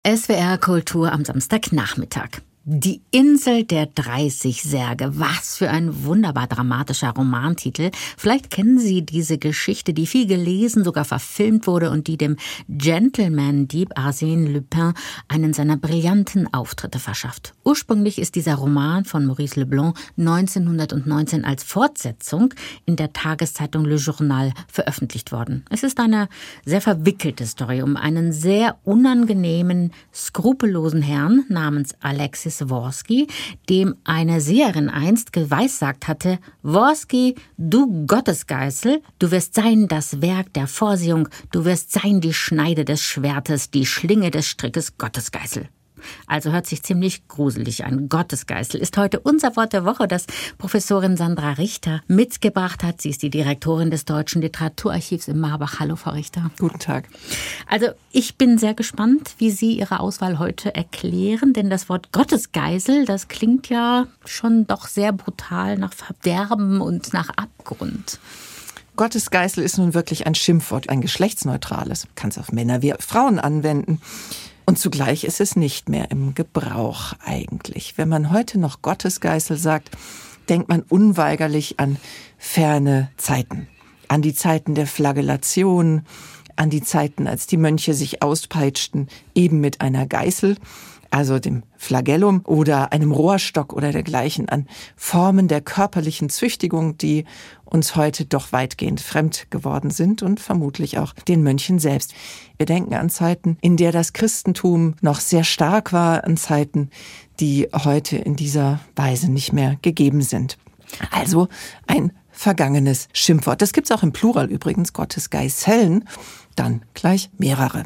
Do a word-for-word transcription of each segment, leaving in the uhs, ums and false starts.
S W R Kultur am Samstagnachmittag. Die Insel der dreißig Särge. Was für ein wunderbar dramatischer Romantitel. Vielleicht kennen Sie diese Geschichte, die viel gelesen, sogar verfilmt wurde und die dem Gentleman-Dieb Arsène Lupin einen seiner brillanten Auftritte verschafft. Ursprünglich ist dieser Roman von Maurice Leblanc neunzehnhundertneunzehn als Fortsetzung in der Tageszeitung Le Journal veröffentlicht worden. Es ist eine sehr verwickelte Story um einen sehr unangenehmen, skrupellosen Herrn namens Alexis Worski, dem eine Seherin einst geweissagt hatte: Worski, du Gottesgeißel, du wirst sein das Werk der Vorsehung, du wirst sein die Schneide des Schwertes, die Schlinge des Strickes, Gottesgeißel. Also hört sich ziemlich gruselig an. Gottesgeißel ist heute unser Wort der Woche, das Professorin Sandra Richter mitgebracht hat. Sie ist die Direktorin des Deutschen Literaturarchivs in Marbach. Hallo, Frau Richter. Guten Tag. Also ich bin sehr gespannt, wie Sie Ihre Auswahl heute erklären, denn das Wort Gottesgeißel, das klingt ja schon doch sehr brutal nach Verderben und nach Abgrund. Gottesgeißel ist nun wirklich ein Schimpfwort, ein geschlechtsneutrales. Man kann es auf Männer wie auf Frauen anwenden. Und zugleich ist es nicht mehr im Gebrauch eigentlich. Wenn man heute noch Gottesgeißel sagt, denkt man unweigerlich an ferne Zeiten. An die Zeiten der Flagellation, an die Zeiten, als die Mönche sich auspeitschten, eben mit einer Geißel, also dem Flagellum oder einem Rohrstock oder dergleichen, an Formen der körperlichen Züchtigung, die uns heute doch weitgehend fremd geworden sind und vermutlich auch den Mönchen selbst. Wir denken an Zeiten, in der das Christentum noch sehr stark war, an Zeiten, die heute in dieser Weise nicht mehr gegeben sind. Also ein vergangenes Schimpfwort. Das gibt's auch im Plural übrigens, Gottesgeißeln, dann gleich mehrere.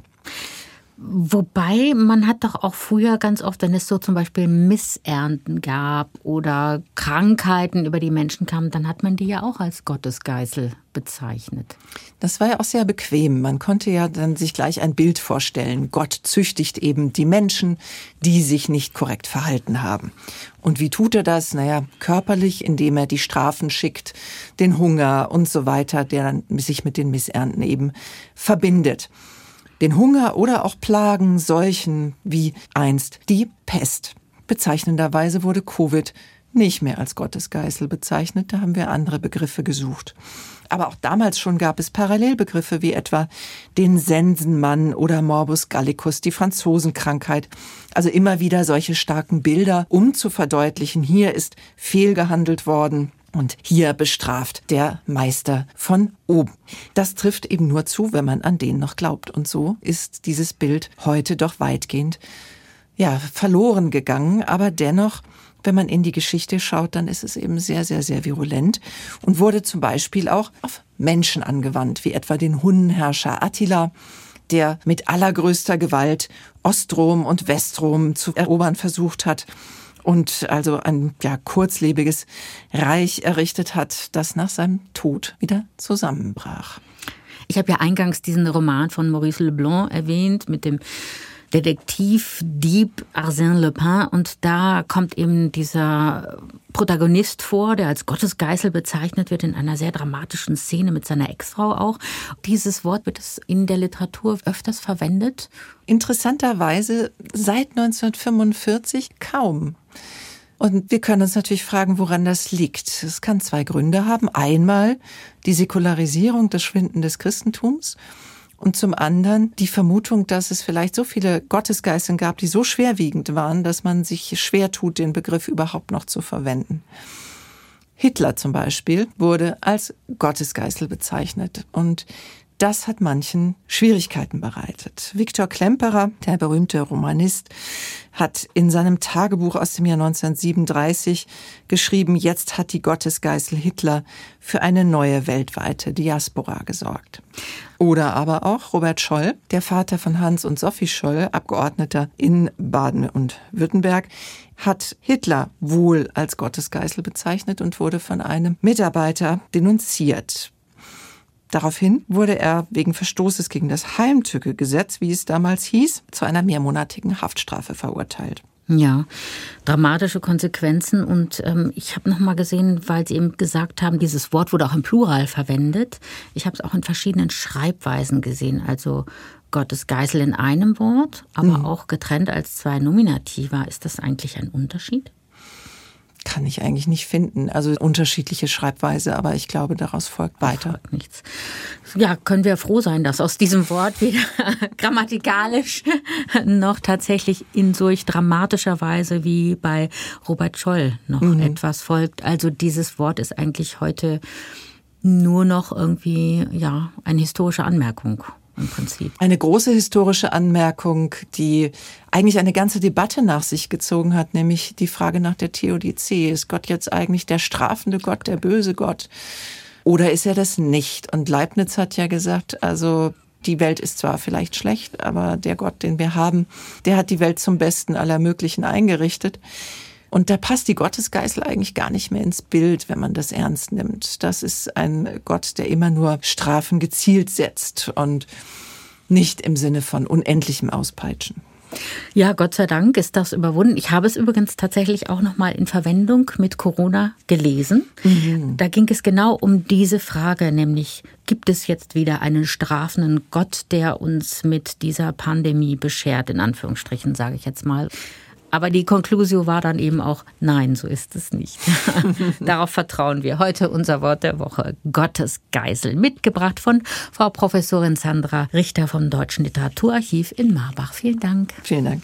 Wobei, man hat doch auch früher ganz oft, wenn es so zum Beispiel Missernten gab oder Krankheiten über die Menschen kamen, dann hat man die ja auch als Gottesgeißel bezeichnet. Das war ja auch sehr bequem. Man konnte ja dann sich gleich ein Bild vorstellen. Gott züchtigt eben die Menschen, die sich nicht korrekt verhalten haben. Und wie tut er das? Naja, körperlich, indem er die Strafen schickt, den Hunger und so weiter, der dann sich mit den Missernten eben verbindet. Den Hunger oder auch Plagen, Seuchen wie einst die Pest. Bezeichnenderweise wurde Covid nicht mehr als Gottesgeißel bezeichnet, da haben wir andere Begriffe gesucht. Aber auch damals schon gab es Parallelbegriffe wie etwa den Sensenmann oder Morbus Gallicus, die Franzosenkrankheit. Also immer wieder solche starken Bilder, um zu verdeutlichen, hier ist fehlgehandelt worden. Und hier bestraft der Meister von oben. Das trifft eben nur zu, wenn man an den noch glaubt. Und so ist dieses Bild heute doch weitgehend, ja, verloren gegangen. Aber dennoch, wenn man in die Geschichte schaut, dann ist es eben sehr, sehr, sehr virulent und wurde zum Beispiel auch auf Menschen angewandt, wie etwa den Hunnenherrscher Attila, der mit allergrößter Gewalt Ostrom und Westrom zu erobern versucht hat. Und also ein ja, kurzlebiges Reich errichtet hat, das nach seinem Tod wieder zusammenbrach. Ich habe ja eingangs diesen Roman von Maurice Leblanc erwähnt mit dem Detektivdieb Arsène Lupin. Und da kommt eben dieser Protagonist vor, der als Gottesgeißel bezeichnet wird, in einer sehr dramatischen Szene mit seiner Ex-Frau auch. Dieses Wort wird es in der Literatur öfters verwendet. Interessanterweise seit neunzehnhundertfünfundvierzig kaum. Und wir können uns natürlich fragen, woran das liegt. Es kann zwei Gründe haben. Einmal die Säkularisierung, das Schwinden des Christentums. Und zum anderen die Vermutung, dass es vielleicht so viele Gottesgeißeln gab, die so schwerwiegend waren, dass man sich schwer tut, den Begriff überhaupt noch zu verwenden. Hitler zum Beispiel wurde als Gottesgeißel bezeichnet und das hat manchen Schwierigkeiten bereitet. Viktor Klemperer, der berühmte Romanist, hat in seinem Tagebuch aus dem Jahr neunzehnhundertsiebenunddreißig geschrieben, jetzt hat die Gottesgeißel Hitler für eine neue weltweite Diaspora gesorgt. Oder aber auch Robert Scholl, der Vater von Hans und Sophie Scholl, Abgeordneter in Baden und Württemberg, hat Hitler wohl als Gottesgeißel bezeichnet und wurde von einem Mitarbeiter denunziert. Daraufhin wurde er wegen Verstoßes gegen das Heimtücke-Gesetz, wie es damals hieß, zu einer mehrmonatigen Haftstrafe verurteilt. Ja, dramatische Konsequenzen. Und ähm, ich habe noch mal gesehen, weil Sie eben gesagt haben, dieses Wort wurde auch im Plural verwendet. Ich habe es auch in verschiedenen Schreibweisen gesehen. Also Gottes Geißel in einem Wort, aber Mhm. auch getrennt als zwei Nominativa. Ist das eigentlich ein Unterschied? Kann ich eigentlich nicht finden. Also unterschiedliche Schreibweise, aber ich glaube, daraus folgt weiter. Folgt nichts. Ja, können wir froh sein, dass aus diesem Wort weder grammatikalisch noch tatsächlich in solch dramatischer Weise wie bei Robert Scholl noch Mhm. etwas folgt. Also dieses Wort ist eigentlich heute nur noch irgendwie, ja, eine historische Anmerkung im Prinzip. Eine große historische Anmerkung, die eigentlich eine ganze Debatte nach sich gezogen hat, nämlich die Frage nach der Theodizee. Ist Gott jetzt eigentlich der strafende Gott, der böse Gott? Oder ist er das nicht? Und Leibniz hat ja gesagt, also die Welt ist zwar vielleicht schlecht, aber der Gott, den wir haben, der hat die Welt zum Besten aller Möglichen eingerichtet. Und da passt die Gottesgeißel eigentlich gar nicht mehr ins Bild, wenn man das ernst nimmt. Das ist ein Gott, der immer nur Strafen gezielt setzt und nicht im Sinne von unendlichem Auspeitschen. Ja, Gott sei Dank ist das überwunden. Ich habe es übrigens tatsächlich auch noch mal in Verwendung mit Corona gelesen. Mhm. Da ging es genau um diese Frage, nämlich gibt es jetzt wieder einen strafenden Gott, der uns mit dieser Pandemie beschert, in Anführungsstrichen, sage ich jetzt mal. Aber die Conclusio war dann eben auch, nein, so ist es nicht. Darauf vertrauen wir. Heute unser Wort der Woche, Gottes Geißel, mitgebracht von Frau Professorin Sandra Richter vom Deutschen Literaturarchiv in Marbach. Vielen Dank. Vielen Dank.